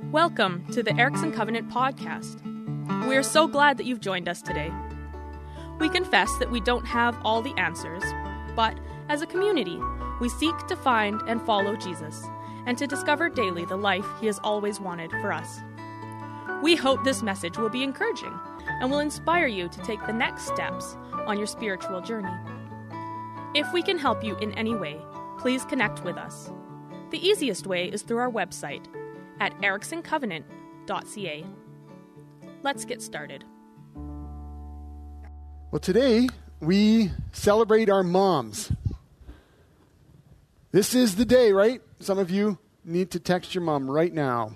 Welcome to the Erickson Covenant podcast. We are so glad that you've joined us today. We confess that we don't have all the answers, but as a community, we seek to find and follow Jesus and to discover daily the life he has always wanted for us. We hope this message will be encouraging and will inspire you to take the next steps on your spiritual journey. If we can help you in any way, please connect with us. The easiest way is through our website at ericksoncovenant.ca. Let's get started. Well, today we celebrate our moms. This is the day, right? Some of you need to text your mom right now.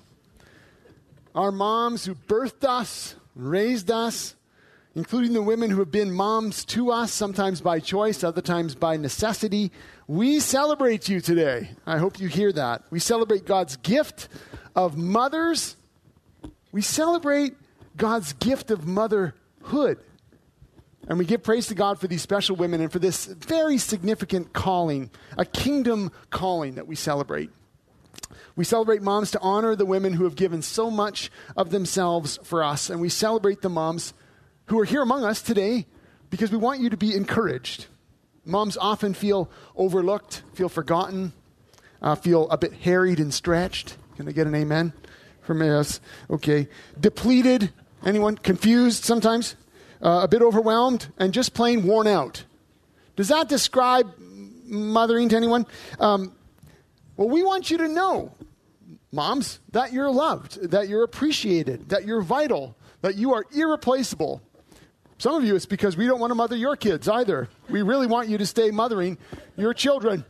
Our moms who birthed us, raised us, including the women who have been moms to us, sometimes by choice, other times by necessity. We celebrate you today. I hope you hear that. We celebrate God's gift of mothers. We celebrate God's gift of motherhood. And we give praise to God for these special women and for this very significant calling, a kingdom calling that we celebrate. We celebrate moms to honor the women who have given so much of themselves for us. And we celebrate the moms who are here among us today because we want you to be encouraged. Moms often feel overlooked, feel forgotten, feel a bit harried and stretched. Can I get an amen from us? Okay. Depleted. Anyone? Confused sometimes? A bit overwhelmed and just plain worn out. Does that describe mothering to anyone? Well, we want you to know, moms, that you're loved, that you're appreciated, that you're vital, that you are irreplaceable. Some of you, it's because we don't want to mother your kids either. We really want you to stay mothering your children.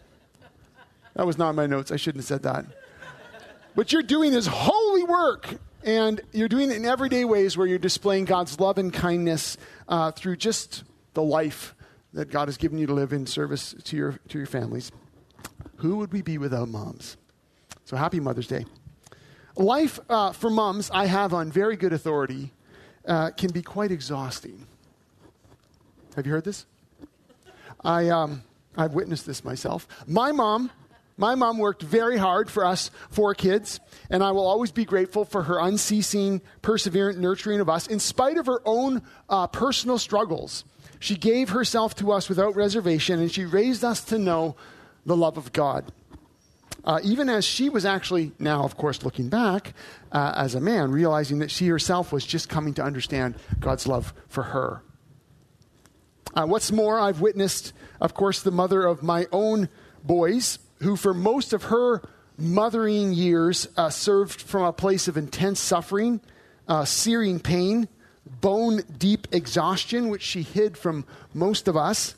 That was not in my notes. I shouldn't have said that. What you're doing is holy work, and you're doing it in everyday ways where you're displaying God's love and kindness through just the life that God has given you to live in service to your families. Who would we be without moms? So happy Mother's Day. Life for moms, I have on very good authority, can be quite exhausting. Have you heard this? I've witnessed this myself. My mom worked very hard for us 4 kids, and I will always be grateful for her unceasing, perseverant nurturing of us. In spite of her own personal struggles, she gave herself to us without reservation, and she raised us to know the love of God. Even as she was actually, now of course looking back, as a man, realizing that she herself was just coming to understand God's love for her. What's more, I've witnessed, of course, the mother of my own boys, who for most of her mothering years served from a place of intense suffering, searing pain, bone-deep exhaustion, which she hid from most of us,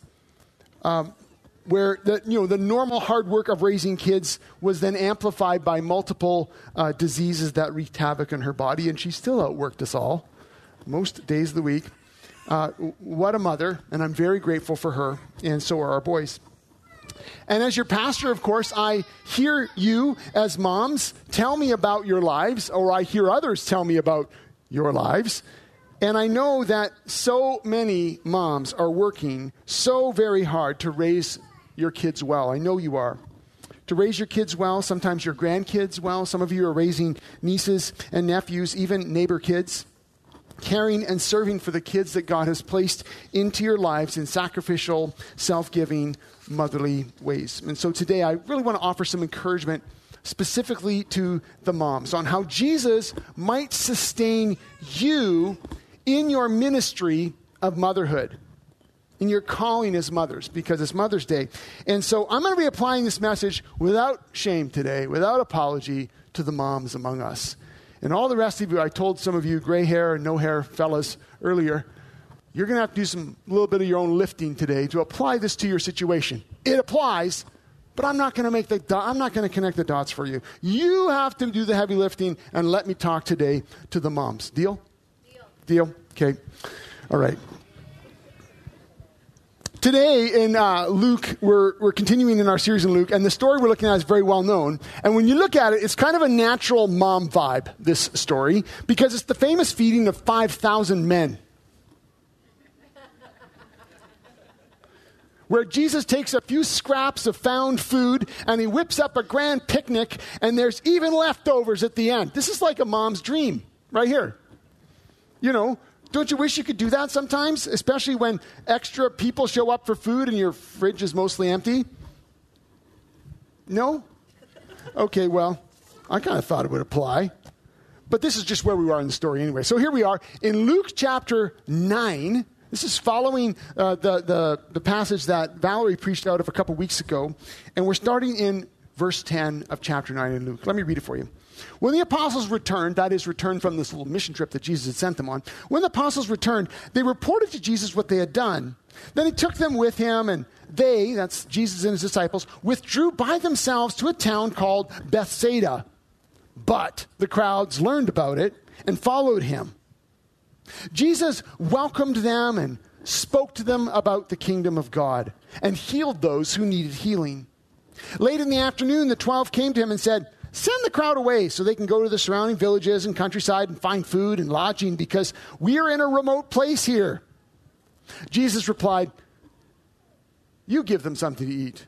where the normal hard work of raising kids was then amplified by multiple diseases that wreaked havoc in her body, and she still outworked us all most days of the week. What a mother, and I'm very grateful for her, and so are our boys. And as your pastor, of course, I hear you as moms tell me about your lives, or I hear others tell me about your lives. And I know that so many moms are working so very hard to raise your kids well. I know you are. To raise your kids well, sometimes your grandkids well. Some of you are raising nieces and nephews, even neighbor kids. Caring and serving for the kids that God has placed into your lives in sacrificial, self-giving, motherly ways. And so today I really want to offer some encouragement specifically to the moms on how Jesus might sustain you in your ministry of motherhood, in your calling as mothers, because it's Mother's Day. And so I'm going to be applying this message without shame today, without apology, to the moms among us. And all the rest of you, I told some of you gray hair and no hair fellas earlier, you're going to have to do a little bit of your own lifting today to apply this to your situation. It applies, but I'm not going to I'm not going to connect the dots for you. You have to do the heavy lifting, and let me talk today to the moms. Deal? Deal? Okay. All right. Today in Luke, we're continuing in our series in Luke, and the story we're looking at is very well known. And when you look at it, it's kind of a natural mom vibe, this story, because it's the famous feeding of 5,000 men. where Jesus takes a few scraps of found food and he whips up a grand picnic and there's even leftovers at the end. This is like a mom's dream right here. You know, don't you wish you could do that sometimes, especially when extra people show up for food and your fridge is mostly empty? No? Okay, well, I kind of thought it would apply. But this is just where we are in the story anyway. So here we are in Luke chapter 9. This is following the passage that Valerie preached out of a couple weeks ago. And we're starting in verse 10 of chapter 9 in Luke. Let me read it for you. When the apostles returned, that is, returned from this little mission trip that Jesus had sent them on, when the apostles returned, they reported to Jesus what they had done. Then he took them with him, and they, that's Jesus and his disciples, withdrew by themselves to a town called Bethsaida. But the crowds learned about it and followed him. Jesus welcomed them and spoke to them about the kingdom of God and healed those who needed healing. Late in the afternoon, the 12 came to him and said, "Send the crowd away so they can go to the surrounding villages and countryside and find food and lodging because we are in a remote place here." Jesus replied, "You give them something to eat."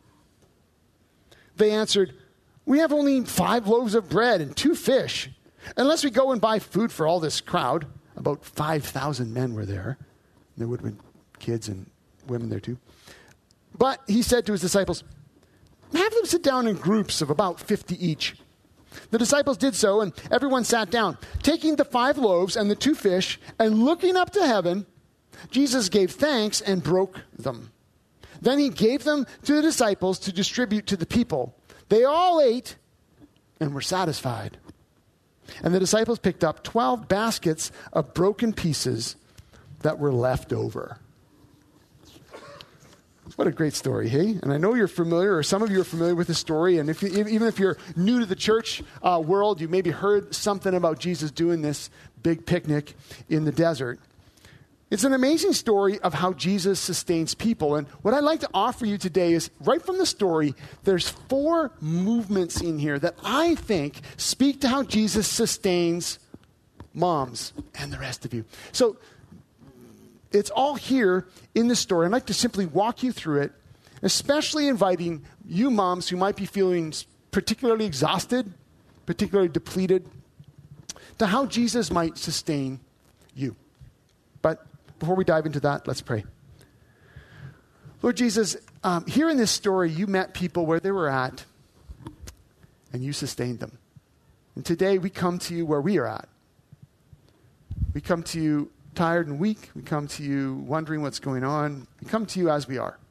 They answered, "We have only 5 loaves of bread and 2 fish. Unless we go and buy food for all this crowd," about 5,000 men were there. There would have been kids and women there too. But he said to his disciples, "Have them sit down in groups of about 50 each." The disciples did so, and everyone sat down. Taking the 5 loaves and the 2 fish, and looking up to heaven, Jesus gave thanks and broke them. Then he gave them to the disciples to distribute to the people. They all ate and were satisfied. And the disciples picked up 12 baskets of broken pieces that were left over. What a great story, hey? And I know you're familiar, or some of you are familiar with the story. And even if you're new to the church world, you maybe heard something about Jesus doing this big picnic in the desert. It's an amazing story of how Jesus sustains people. And what I'd like to offer you today is, right from the story, there's 4 movements in here that I think speak to how Jesus sustains moms and the rest of you. So it's all here in the story. I'd like to simply walk you through it, especially inviting you moms who might be feeling particularly exhausted, particularly depleted, to how Jesus might sustain you. But before we dive into that, let's pray. Lord Jesus, here in this story, you met people where they were at, and you sustained them. And today, we come to you where we are at. We come to you tired and weak. We come to you wondering what's going on. We come to you as we are,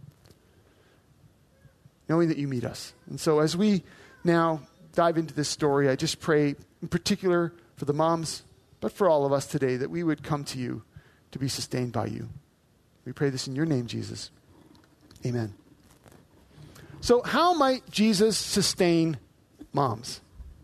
knowing that you meet us. And so as we now dive into this story, I just pray in particular for the moms, but for all of us today, that we would come to you to be sustained by you. We pray this in your name, Jesus. Amen. So how might Jesus sustain moms?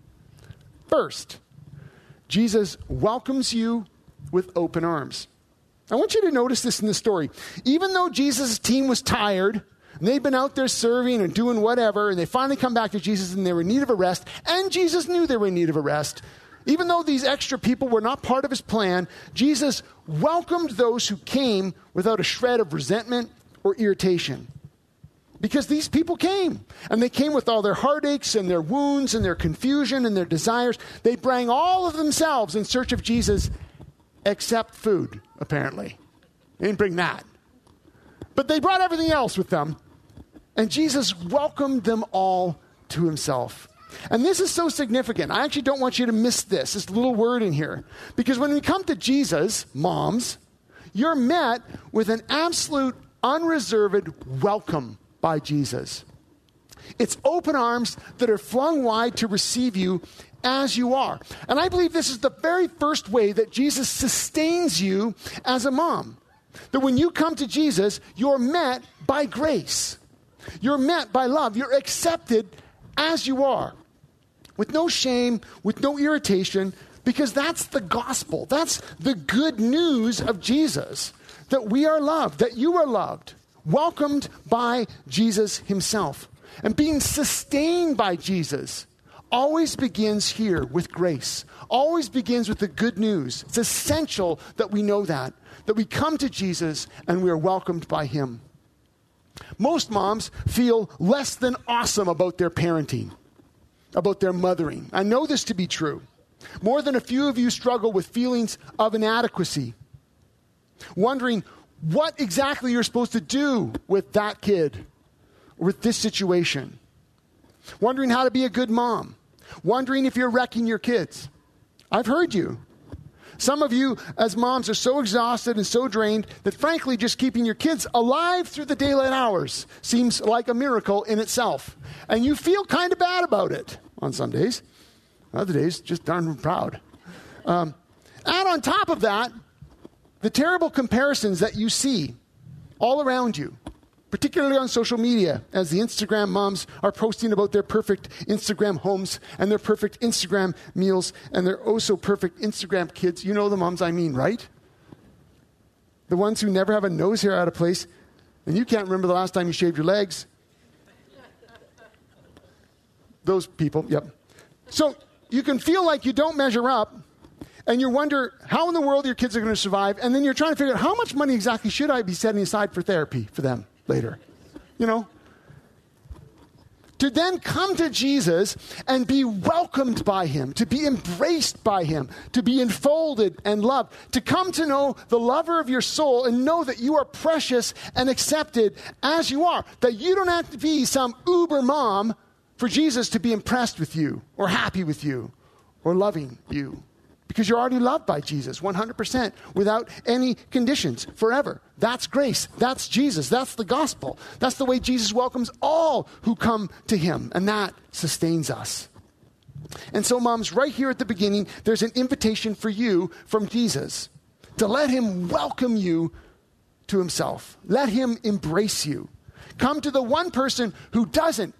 First, Jesus welcomes you with open arms. I want you to notice this in the story. Even though Jesus' team was tired, and they'd been out there serving and doing whatever, and they finally come back to Jesus and they were in need of a rest, and Jesus knew they were in need of a rest, even though these extra people were not part of his plan, Jesus welcomed those who came without a shred of resentment or irritation. Because these people came, and they came with all their heartaches and their wounds and their confusion and their desires. They bring all of themselves in search of Jesus, except food, apparently. They didn't bring that. But they brought everything else with them, and Jesus welcomed them all to himself. And this is so significant. I actually don't want you to miss this little word in here. Because when we come to Jesus, moms, you're met with an absolute, unreserved welcome by Jesus. It's open arms that are flung wide to receive you as you are. And I believe this is the very first way that Jesus sustains you as a mom. That when you come to Jesus, you're met by grace. You're met by love. You're accepted as you are, with no shame, with no irritation, because that's the gospel. That's the good news of Jesus, that we are loved, that you are loved, welcomed by Jesus himself. And being sustained by Jesus always begins here with grace, always begins with the good news. It's essential that we know that we come to Jesus and we are welcomed by him. Most moms feel less than awesome about their parenting, about their mothering. I know this to be true. More than a few of you struggle with feelings of inadequacy, wondering what exactly you're supposed to do with that kid or with this situation, wondering how to be a good mom, wondering if you're wrecking your kids. I've heard you. Some of you as moms are so exhausted and so drained that frankly just keeping your kids alive through the daylight hours seems like a miracle in itself. And you feel kind of bad about it on some days. Other days, just darn proud. Add on top of that, the terrible comparisons that you see all around you, particularly on social media, as the Instagram moms are posting about their perfect Instagram homes and their perfect Instagram meals and their oh-so-perfect Instagram kids. You know the moms I mean, right? The ones who never have a nose hair out of place, and you can't remember the last time you shaved your legs. Those people, yep. So you can feel like you don't measure up, and you wonder how in the world your kids are going to survive, and then you're trying to figure out how much money exactly should I be setting aside for therapy for them later. You know? To then come to Jesus and be welcomed by him, to be embraced by him, to be enfolded and loved, to come to know the lover of your soul and know that you are precious and accepted as you are, that you don't have to be some uber mom for Jesus to be impressed with you or happy with you or loving you. Because you're already loved by Jesus 100% without any conditions forever. That's grace. That's Jesus. That's the gospel. That's the way Jesus welcomes all who come to him. And that sustains us. And so, moms, right here at the beginning, there's an invitation for you from Jesus to let him welcome you to himself. Let him embrace you. Come to the one person who doesn't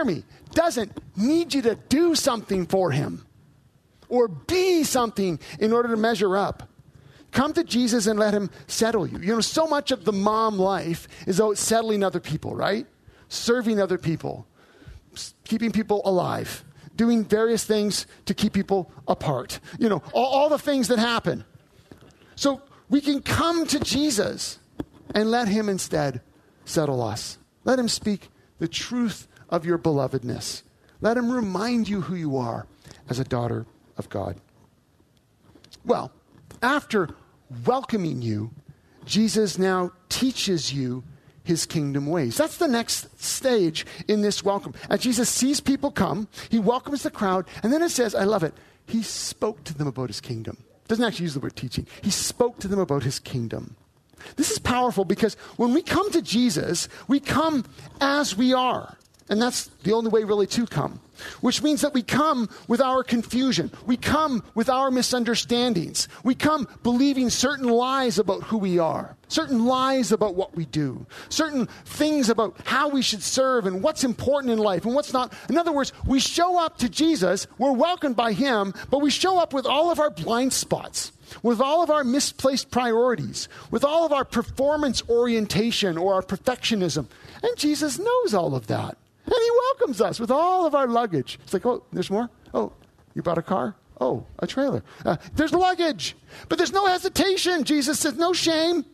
need you to do something for him or be something in order to measure up. Come to Jesus and let him settle you. You know, so much of the mom life is about settling other people, right? Serving other people, keeping people alive, doing various things to keep people apart. You know, all the things that happen. So we can come to Jesus and let him instead settle us. Let him speak the truth of your belovedness. Let him remind you who you are as a daughter of God. Well, after welcoming you, Jesus now teaches you his kingdom ways. That's the next stage in this welcome. As Jesus sees people come, he welcomes the crowd, and then it says, I love it, he spoke to them about his kingdom. Doesn't actually use the word teaching. He spoke to them about his kingdom. This is powerful because when we come to Jesus, we come as we are. And that's the only way really to come, which means that we come with our confusion. We come with our misunderstandings. We come believing certain lies about who we are, certain lies about what we do, certain things about how we should serve and what's important in life and what's not. In other words, we show up to Jesus, we're welcomed by him, but we show up with all of our blind spots, with all of our misplaced priorities, with all of our performance orientation or our perfectionism. And Jesus knows all of that. And he welcomes us with all of our luggage. It's like, oh, there's more? Oh, you bought a car? Oh, a trailer. There's luggage. But there's no hesitation. Jesus says, no shame.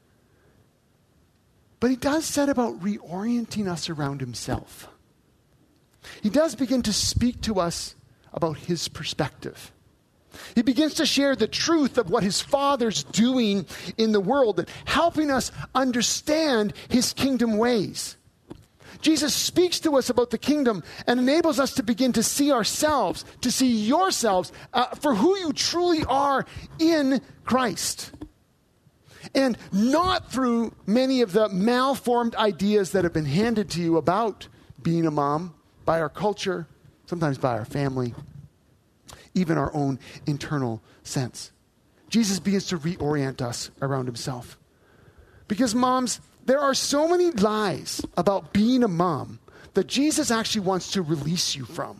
But he does set about reorienting us around himself. He does begin to speak to us about his perspective. He begins to share the truth of what his Father's doing in the world and helping us understand his kingdom ways. Jesus speaks to us about the kingdom and enables us to begin to see ourselves, to see yourselves for who you truly are in Christ. And not through many of the malformed ideas that have been handed to you about being a mom by our culture, sometimes by our family, even our own internal sense. Jesus begins to reorient us around himself. Because moms, there are so many lies about being a mom that Jesus actually wants to release you from.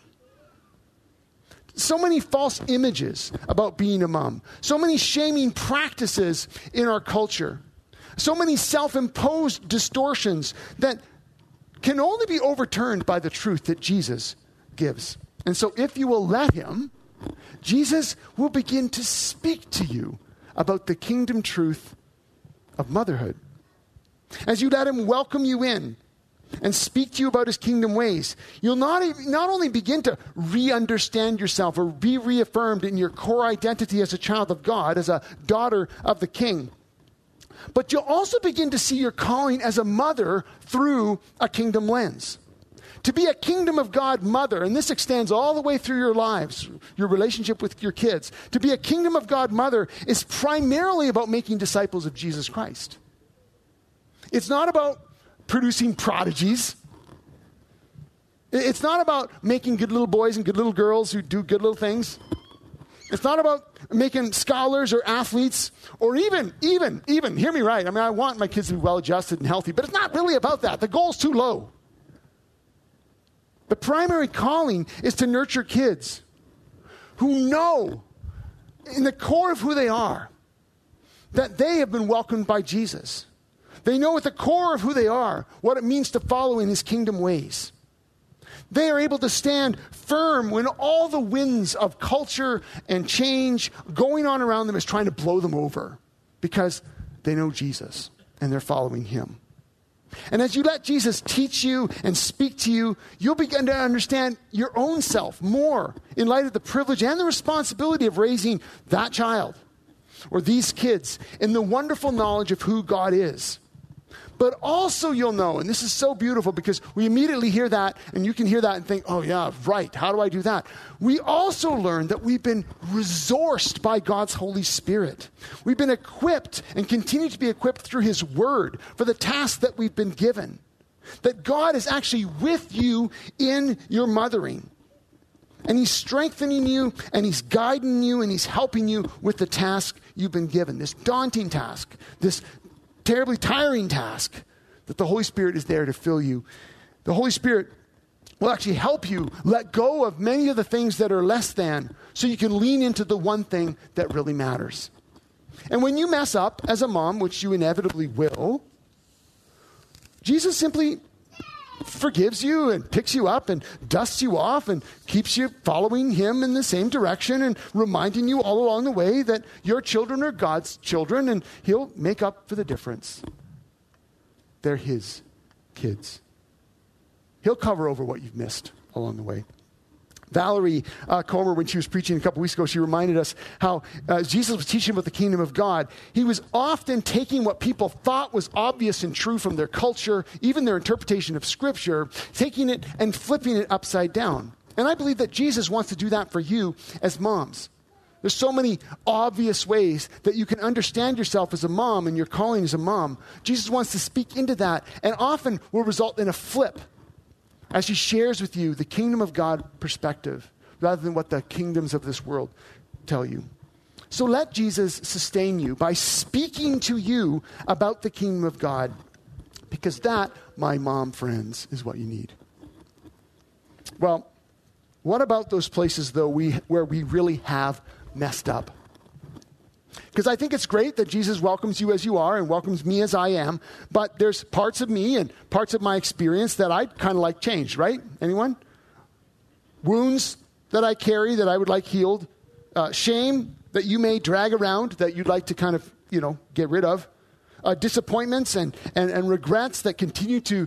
So many false images about being a mom. So many shaming practices in our culture. So many self-imposed distortions that can only be overturned by the truth that Jesus gives. And so if you will let him, Jesus will begin to speak to you about the kingdom truth of motherhood. As you let him welcome you in and speak to you about his kingdom ways. You'll not only begin to re-understand yourself or be reaffirmed in your core identity as a child of God, as a daughter of the King, but you'll also begin to see your calling as a mother through a kingdom lens. To be a kingdom of God mother, and this extends all the way through your lives, your relationship with your kids. To be a kingdom of God mother is primarily about making disciples of Jesus Christ. It's not about producing prodigies. It's not about making good little boys and good little girls who do good little things. It's not about making scholars or athletes or even, hear me right. I mean, I want my kids to be well-adjusted and healthy, but it's not really about that. The goal's too low. The primary calling is to nurture kids who know in the core of who they are that they have been welcomed by Jesus. They know at the core of who they are what it means to follow in his kingdom ways. They are able to stand firm when all the winds of culture and change going on around them is trying to blow them over because they know Jesus and they're following him. And as you let Jesus teach you and speak to you, you'll begin to understand your own self more in light of the privilege and the responsibility of raising that child or these kids in the wonderful knowledge of who God is. But also you'll know, and this is so beautiful because we immediately hear that, and you can hear that and think, oh yeah, right, how do I do that? We also learn that we've been resourced by God's Holy Spirit. We've been equipped and continue to be equipped through his word for the task that we've been given. That God is actually with you in your mothering. And he's strengthening you, and he's guiding you, and he's helping you with the task you've been given. This daunting task, this terribly tiring task that the Holy Spirit is there to fill you. The Holy Spirit will actually help you let go of many of the things that are less than so you can lean into the one thing that really matters. And when you mess up as a mom, which you inevitably will, Jesus simply forgives you and picks you up and dusts you off and keeps you following him in the same direction and reminding you all along the way that your children are God's children and he'll make up for the difference. They're his kids. He'll cover over what you've missed along the way. Valerie Comer, when she was preaching a couple weeks ago, she reminded us how Jesus was teaching about the kingdom of God. He was often taking what people thought was obvious and true from their culture, even their interpretation of Scripture, taking it and flipping it upside down. And I believe that Jesus wants to do that for you as moms. There's so many obvious ways that you can understand yourself as a mom and your calling as a mom. Jesus wants to speak into that and often will result in a flip as he shares with you the kingdom of God perspective rather than what the kingdoms of this world tell you. So let Jesus sustain you by speaking to you about the kingdom of God, because that, my mom friends, is what you need. Well, what about those places, though, where we really have messed up? Because I think it's great that Jesus welcomes you as you are and welcomes me as I am, but there's parts of me and parts of my experience that I'd kind of like changed, right? Anyone? Wounds that I carry that I would like healed. Shame that you may drag around that you'd like to kind of, get rid of. Disappointments and regrets that continue to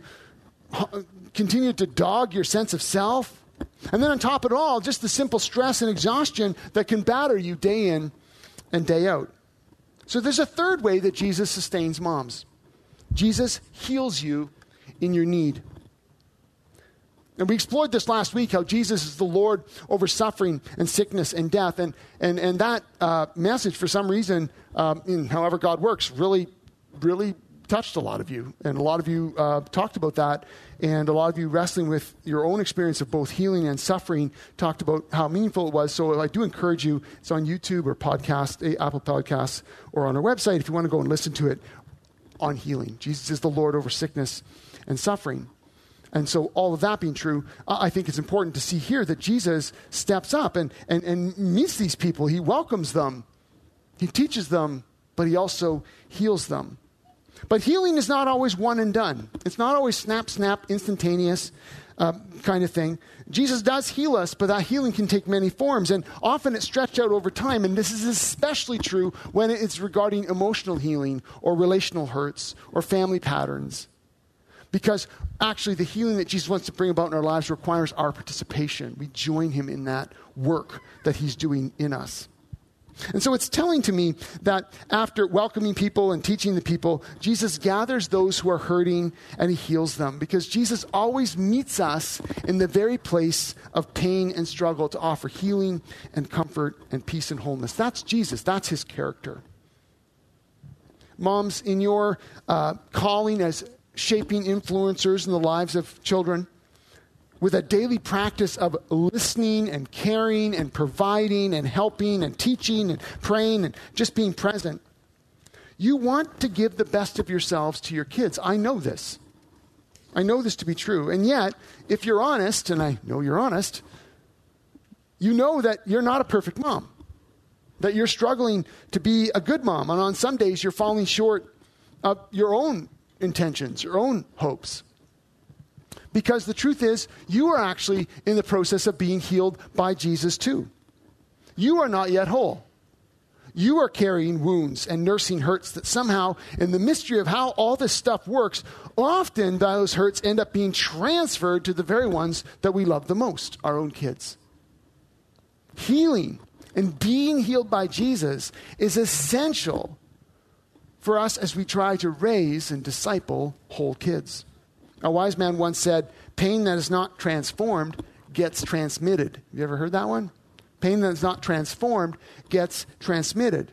dog your sense of self. And then on top of it all, just the simple stress and exhaustion that can batter you day in and day out. So there's a third way that Jesus sustains moms. Jesus heals you in your need. And we explored this last week, how Jesus is the Lord over suffering and sickness and death. And that message, for some reason, in however God works, really, really touched a lot of you. And a lot of you talked about that. And a lot of you wrestling with your own experience of both healing and suffering talked about how meaningful it was. So I do encourage you, it's on YouTube or podcast, Apple Podcasts, or on our website if you want to go and listen to it on healing. Jesus is the Lord over sickness and suffering. And so all of that being true, I think it's important to see here that Jesus steps up and meets these people. He welcomes them. He teaches them, but he also heals them. But healing is not always one and done. It's not always snap, instantaneous kind of thing. Jesus does heal us, but that healing can take many forms, and often it's stretched out over time. And this is especially true when it's regarding emotional healing or relational hurts or family patterns. Because actually the healing that Jesus wants to bring about in our lives requires our participation. We join him in that work that he's doing in us. And so it's telling to me that after welcoming people and teaching the people, Jesus gathers those who are hurting and he heals them, because Jesus always meets us in the very place of pain and struggle to offer healing and comfort and peace and wholeness. That's Jesus. That's his character. Moms, in your calling as shaping influencers in the lives of children, with a daily practice of listening and caring and providing and helping and teaching and praying and just being present, you want to give the best of yourselves to your kids. I know this. I know this to be true. And yet, if you're honest, and I know you're honest, you know that you're not a perfect mom, that you're struggling to be a good mom. And on some days, you're falling short of your own intentions, your own hopes. Because the truth is, you are actually in the process of being healed by Jesus too. You are not yet whole. You are carrying wounds and nursing hurts that somehow, in the mystery of how all this stuff works, often those hurts end up being transferred to the very ones that we love the most, our own kids. Healing and being healed by Jesus is essential for us as we try to raise and disciple whole kids. A wise man once said, pain that is not transformed gets transmitted. Have you ever heard that one? Pain that is not transformed gets transmitted.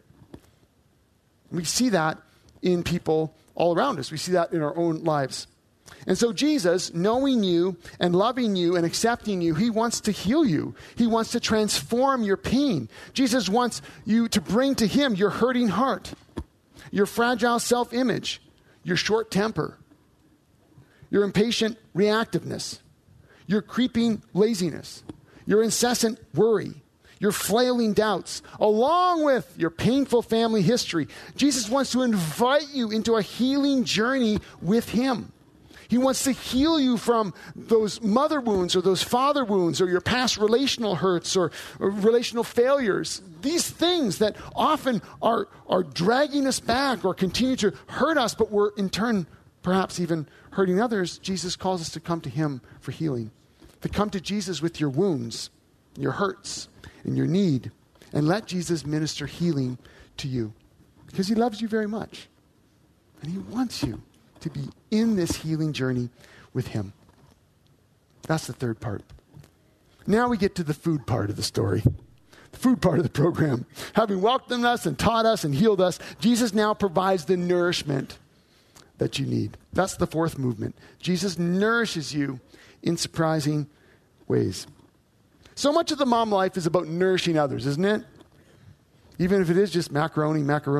We see that in people all around us. We see that in our own lives. And so Jesus, knowing you and loving you and accepting you, he wants to heal you. He wants to transform your pain. Jesus wants you to bring to him your hurting heart, your fragile self-image, your short temper, your impatient reactiveness, your creeping laziness, your incessant worry, your flailing doubts, along with your painful family history. Jesus wants to invite you into a healing journey with him. He wants to heal you from those mother wounds or those father wounds or your past relational hurts or relational failures. These things that often are dragging us back or continue to hurt us, but we're in turn perhaps even hurting others. Jesus calls us to come to him for healing. To come to Jesus with your wounds, your hurts, and your need, and let Jesus minister healing to you. Because he loves you very much. And he wants you to be in this healing journey with him. That's the third part. Now we get to the food part of the story. The food part of the program. Having welcomed us and taught us and healed us, Jesus now provides the nourishment that you need. That's the fourth movement. Jesus nourishes you in surprising ways. So much of the mom life is about nourishing others, isn't it? Even if it is just macaroni.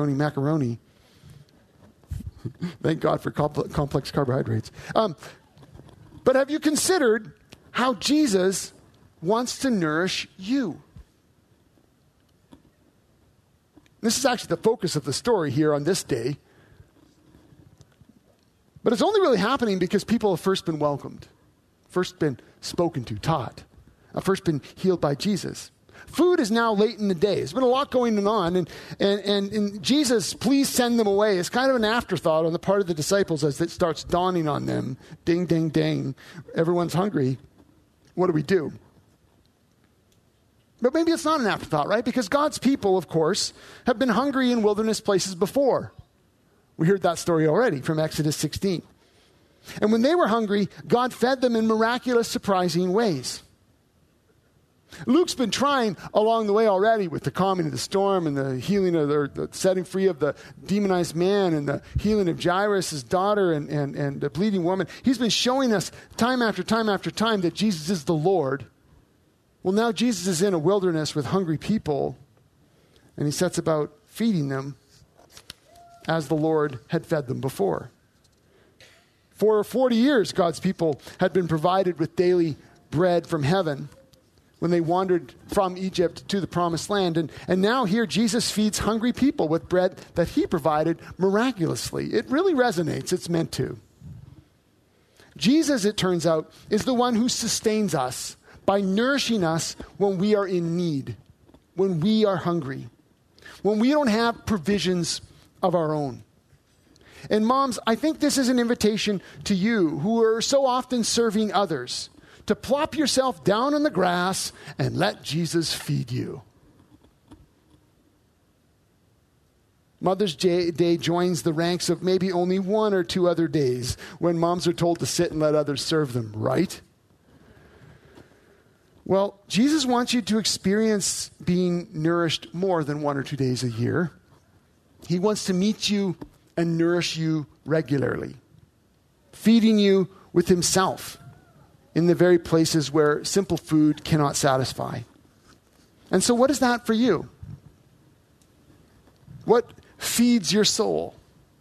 Thank God for complex carbohydrates. But have you considered how Jesus wants to nourish you? This is actually the focus of the story here on this day. But it's only really happening because people have first been welcomed, first been spoken to, taught, first been healed by Jesus. Food is now late in the day. There's been a lot going on, and Jesus, please send them away. It's kind of an afterthought on the part of the disciples as it starts dawning on them. Ding, ding, ding. Everyone's hungry. What do we do? But maybe it's not an afterthought, right? Because God's people, of course, have been hungry in wilderness places before. We heard that story already from Exodus 16. And when they were hungry, God fed them in miraculous, surprising ways. Luke's been trying along the way already with the calming of the storm and the healing of the setting free of the demonized man and the healing of Jairus' daughter and the bleeding woman. He's been showing us time after time after time that Jesus is the Lord. Well, now Jesus is in a wilderness with hungry people, and he sets about feeding them as the Lord had fed them before. For 40 years, God's people had been provided with daily bread from heaven when they wandered from Egypt to the promised land. And now here Jesus feeds hungry people with bread that he provided miraculously. It really resonates. It's meant to. Jesus, it turns out, is the one who sustains us by nourishing us when we are in need, when we are hungry, when we don't have provisions of our own. And moms, I think this is an invitation to you who are so often serving others to plop yourself down on the grass and let Jesus feed you. Mother's Day joins the ranks of maybe only one or two other days when moms are told to sit and let others serve them, right? Well, Jesus wants you to experience being nourished more than 1 or 2 days a year. He wants to meet you and nourish you regularly, feeding you with himself in the very places where simple food cannot satisfy. And so what is that for you? What feeds your soul?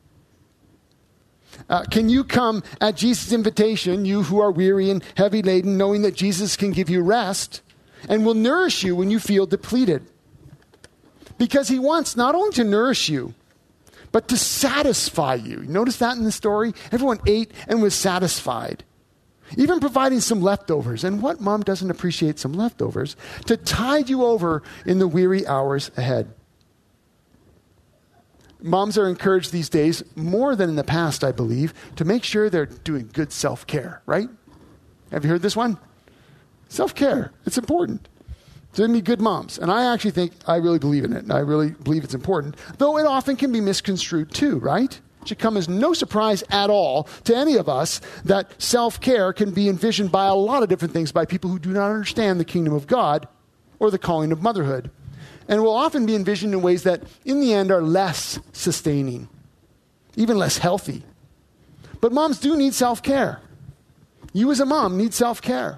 Can you come at Jesus' invitation, you who are weary and heavy laden, knowing that Jesus can give you rest and will nourish you when you feel depleted? Because he wants not only to nourish you, but to satisfy you. Notice that in the story? Everyone ate and was satisfied. Even providing some leftovers. And what mom doesn't appreciate some leftovers? To tide you over in the weary hours ahead. Moms are encouraged these days, more than in the past, I believe, to make sure they're doing good self-care, right? Have you heard this one? Self-care. It's important. To be good moms. And I really believe in it. And I really believe it's important. Though it often can be misconstrued too, right? It should come as no surprise at all to any of us that self-care can be envisioned by a lot of different things by people who do not understand the kingdom of God or the calling of motherhood. And will often be envisioned in ways that, in the end, are less sustaining, even less healthy. But moms do need self-care. You as a mom need self-care.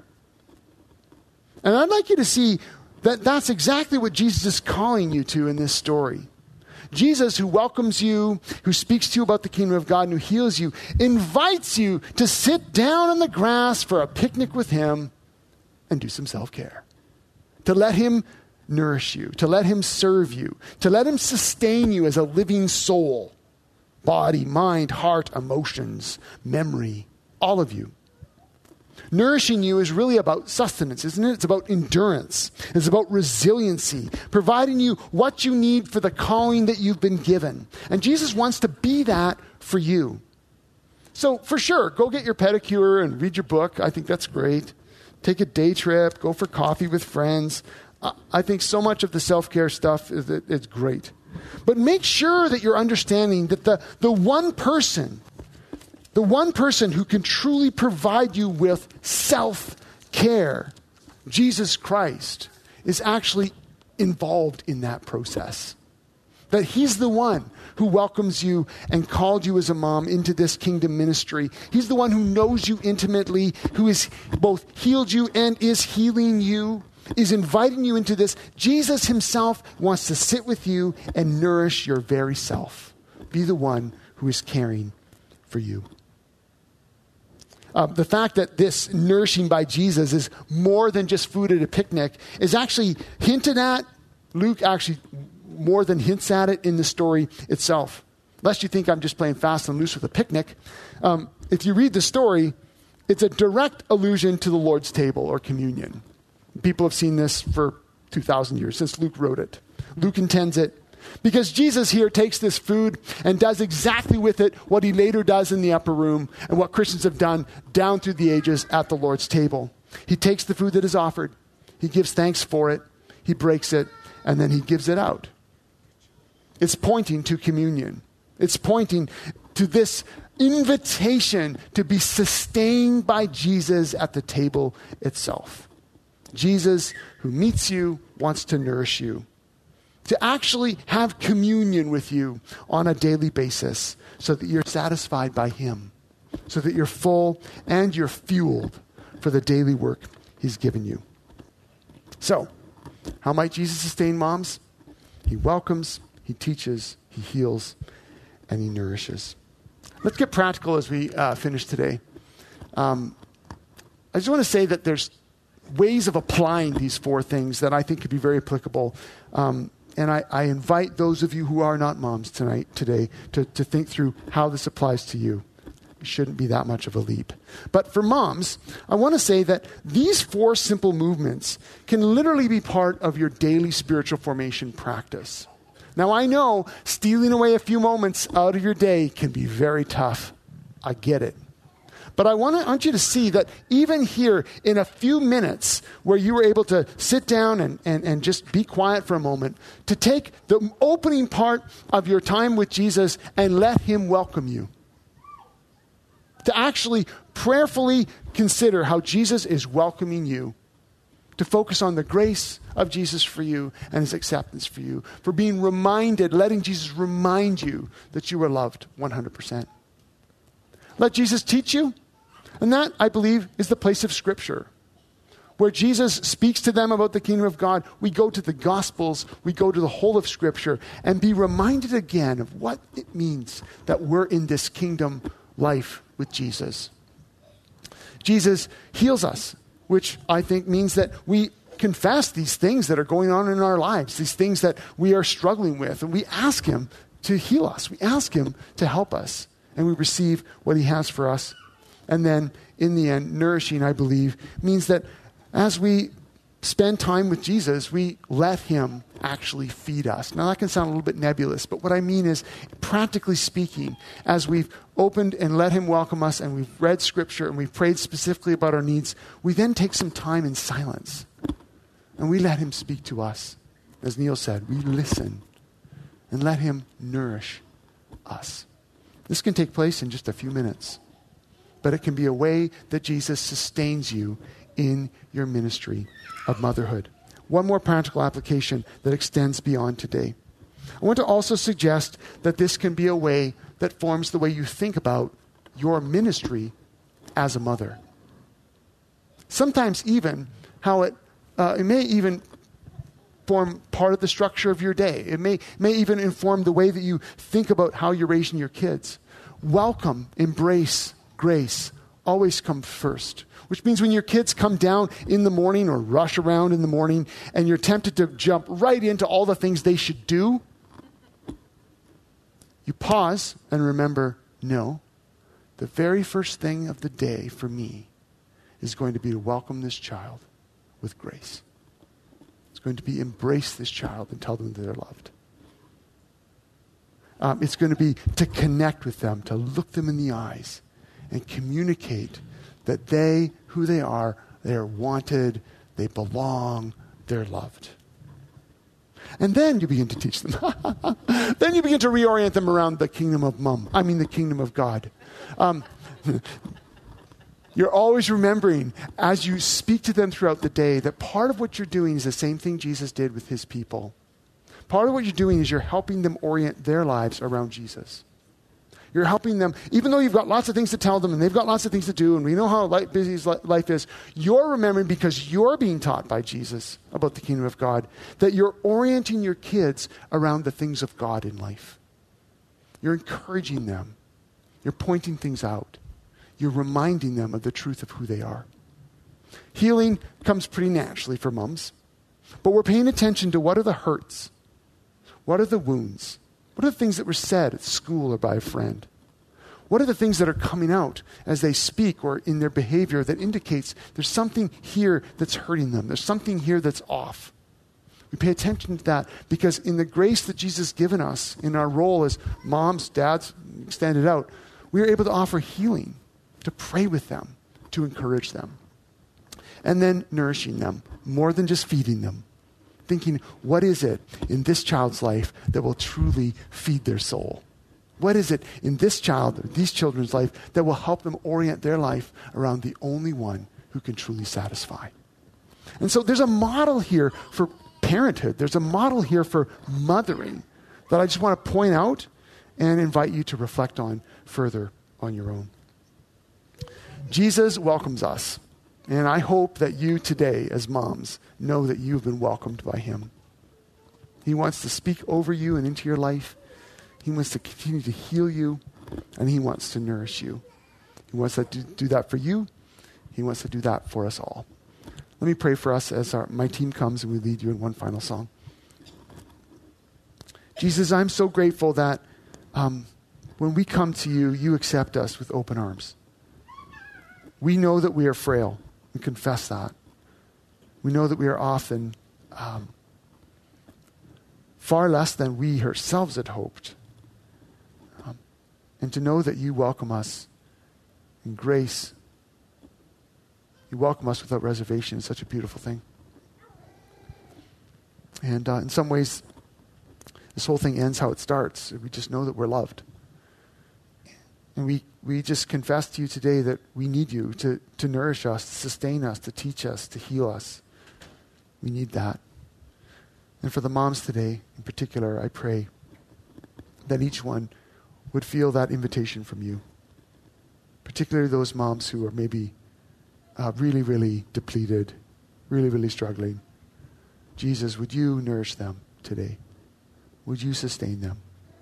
And I'd like you to see that that's exactly what Jesus is calling you to in this story. Jesus, who welcomes you, who speaks to you about the kingdom of God, and who heals you, invites you to sit down on the grass for a picnic with him and do some self-care. To let him nourish you, to let him serve you, to let him sustain you as a living soul, body, mind, heart, emotions, memory, all of you. Nourishing you is really about sustenance, isn't it? It's about endurance. It's about resiliency, providing you what you need for the calling that you've been given. And Jesus wants to be that for you. So for sure, go get your pedicure and read your book. I think that's great. Take a day trip, go for coffee with friends. I think so much of the self-care stuff is great. But make sure that you're understanding that the one person who can truly provide you with self-care, Jesus Christ, is actually involved in that process. That he's the one who welcomes you and called you as a mom into this kingdom ministry. He's the one who knows you intimately, who is both healed you and is healing you, is inviting you into this. Jesus himself wants to sit with you and nourish your very self. Be the one who is caring for you. The fact that this nourishing by Jesus is more than just food at a picnic is actually hinted at. Luke actually more than hints at it in the story itself. Lest you think I'm just playing fast and loose with a picnic. If you read the story, it's a direct allusion to the Lord's table or communion. People have seen this for 2,000 years, since Luke wrote it. Luke intends it. Because Jesus here takes this food and does exactly with it what he later does in the upper room and what Christians have done down through the ages at the Lord's table. He takes the food that is offered. He gives thanks for it. He breaks it, and then he gives it out. It's pointing to communion. It's pointing to this invitation to be sustained by Jesus at the table itself. Jesus, who meets you, wants to nourish you. To actually have communion with you on a daily basis so that you're satisfied by him, so that you're full and you're fueled for the daily work he's given you. So, how might Jesus sustain moms? He welcomes, he teaches, he heals, and he nourishes. Let's get practical as we finish today. I just want to say that there's ways of applying these 4 things that I think could be very applicable. And I invite those of you who are not moms today to think through how this applies to you. It shouldn't be that much of a leap. But for moms, I want to say that these 4 simple movements can literally be part of your daily spiritual formation practice. Now, I know stealing away a few moments out of your day can be very tough. I get it. But I want you to see that even here, in a few minutes where you were able to sit down and just be quiet for a moment, to take the opening part of your time with Jesus and let him welcome you. To actually prayerfully consider how Jesus is welcoming you. To focus on the grace of Jesus for you and his acceptance for you. For being reminded, letting Jesus remind you that you are loved 100%. Let Jesus teach you. And that, I believe, is the place of Scripture. Where Jesus speaks to them about the kingdom of God, we go to the Gospels, we go to the whole of Scripture, and be reminded again of what it means that we're in this kingdom life with Jesus. Jesus heals us, which I think means that we confess these things that are going on in our lives, these things that we are struggling with, and we ask him to heal us. We ask him to help us, and we receive what he has for us. And then, in the end, nourishing, I believe, means that as we spend time with Jesus, we let him actually feed us. Now, that can sound a little bit nebulous, but what I mean is, practically speaking, as we've opened and let him welcome us, and we've read Scripture, and we've prayed specifically about our needs, we then take some time in silence, and we let him speak to us. As Neil said, we listen, and let him nourish us. This can take place in just a few minutes. But it can be a way that Jesus sustains you in your ministry of motherhood. One more practical application that extends beyond today. I want to also suggest that this can be a way that forms the way you think about your ministry as a mother. Sometimes even how it may even form part of the structure of your day. It may even inform the way that you think about how you're raising your kids. Welcome, embrace, grace always come first, which means when your kids come down in the morning or rush around in the morning and you're tempted to jump right into all the things they should do, you pause and remember, no, the very first thing of the day for me is going to be to welcome this child with grace. It's going to be embrace this child and tell them that they're loved. It's going to be to connect with them, to look them in the eyes and communicate that who they are wanted, they belong, they're loved. And then you begin to teach them. Then you begin to reorient them around the kingdom of the kingdom of God. You're always remembering as you speak to them throughout the day that part of what you're doing is the same thing Jesus did with his people. Part of what you're doing is you're helping them orient their lives around Jesus. You're helping them, even though you've got lots of things to tell them and they've got lots of things to do and we know how busy life is, you're remembering because you're being taught by Jesus about the kingdom of God that you're orienting your kids around the things of God in life. You're encouraging them. You're pointing things out. You're reminding them of the truth of who they are. Healing comes pretty naturally for moms, but we're paying attention to what are the hurts, what are the wounds, what are the things that were said at school or by a friend? What are the things that are coming out as they speak or in their behavior that indicates there's something here that's hurting them? There's something here that's off. We pay attention to that because in the grace that Jesus has given us in our role as moms, dads, extend it out, we are able to offer healing, to pray with them, to encourage them. And then nourishing them, more than just feeding them. Thinking, what is it in this child's life that will truly feed their soul? What is it in this child or these children's life that will help them orient their life around the only one who can truly satisfy? And so there's a model here for parenthood. There's a model here for mothering that I just want to point out and invite you to reflect on further on your own. Jesus welcomes us. And I hope that you today, as moms, know that you've been welcomed by him. He wants to speak over you and into your life. He wants to continue to heal you, and he wants to nourish you. He wants to do that for you. He wants to do that for us all. Let me pray for us as my team comes and we lead you in one final song. Jesus, I'm so grateful that when we come to you, you accept us with open arms. We know that we are frail. We confess that. We know that we are often far less than we ourselves had hoped. And to know that you welcome us in grace. You welcome us without reservation is such a beautiful thing. And in some ways, this whole thing ends how it starts. We just know that we're loved. And we just confess to you today that we need you to nourish us, to sustain us, to teach us, to heal us. We need that. And for the moms today, in particular, I pray that each one would feel that invitation from you. Particularly those moms who are maybe really, really depleted, really, really struggling. Jesus, would you nourish them today? Would you sustain them?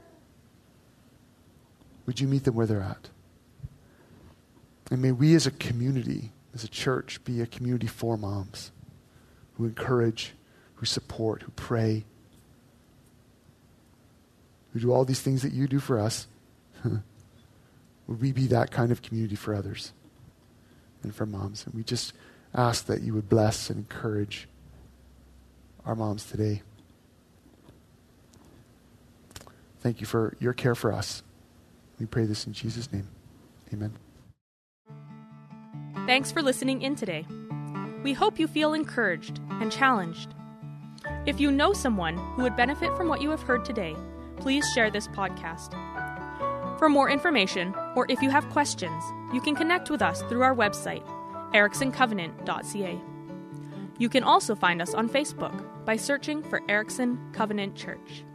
Would you meet them where they're at? And may we as a community, as a church, be a community for moms who encourage, who support, who pray, who do all these things that you do for us. Would we be that kind of community for others and for moms? And we just ask that you would bless and encourage our moms today. Thank you for your care for us. We pray this in Jesus' name. Amen. Thanks for listening in today. We hope you feel encouraged and challenged. If you know someone who would benefit from what you have heard today, please share this podcast. For more information, or if you have questions, you can connect with us through our website, ericksoncovenant.ca. You can also find us on Facebook by searching for Erickson Covenant Church.